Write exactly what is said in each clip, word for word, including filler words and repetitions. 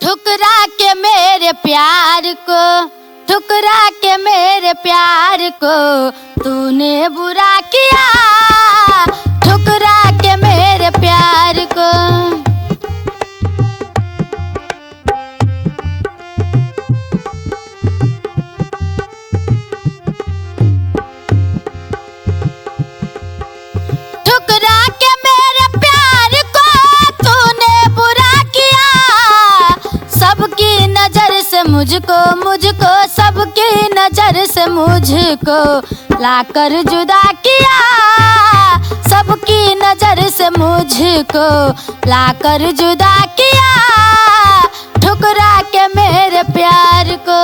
ठुकरा के मेरे प्यार को, ठुकरा के मेरे प्यार को तूने बुरा किया, ठुकरा के मेरे प्यार को। ठुकरा के मेरे प्यार को तूने बुरा किया, सबकी नजर से मुझको मुझको सबकी नजर से मुझको लाकर जुदा किया, सबकी नजर से मुझको लाकर जुदा किया, ठुकरा के मेरे प्यार को।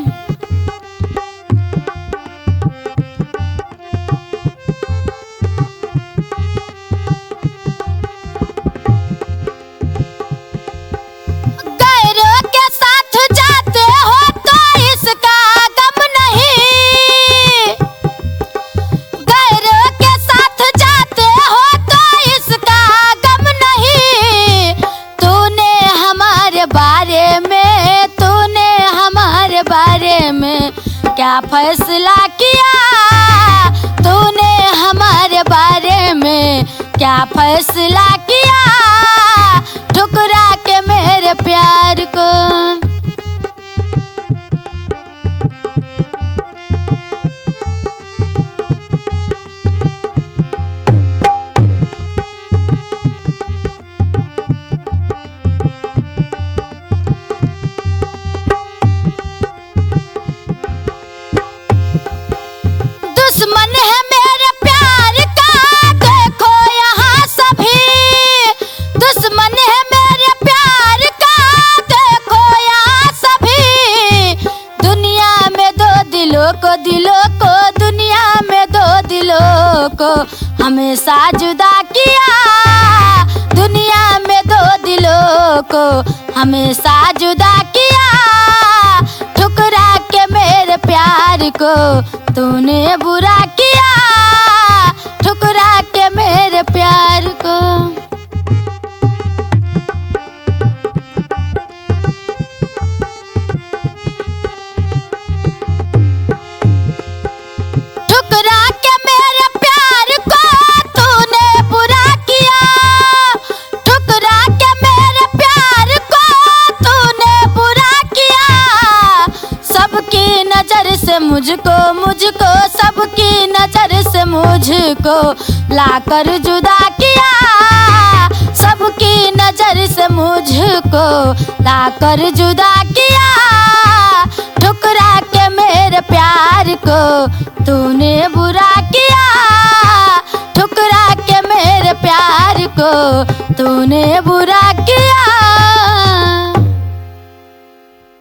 क्या फैसला किया तूने हमारे बारे में, क्या फैसला किया, ठुकरा के मेरे प्यार को। दुश्मन है मेरे प्यार का देखो यहाँ सभी, दुश्मन है मेरे प्यार का देखो यहाँ सभी, दुनिया में दो दिलों को दिलों को दुनिया में दो दिलों को हमेशा जुदा किया, दुनिया में दो दिलों को हमेशा जुदा किया, ठुकरा के मेरे प्यार को तूने बुरा किया, ठुकरा के मेरे प्यार को। ठुकरा के मेरे प्यार को तूने बुरा किया, ठुकरा के मेरे प्यार को तूने बुरा किया, सबकी नजर से मुझको मुझको सबकी नजर से मुझको लाकर जुदा किया, सबकी नजर से मुझको लाकर जुदा किया, ठुकरा के मेरे प्यार को तूने बुरा किया, ठुकरा के मेरे प्यार को तूने बुरा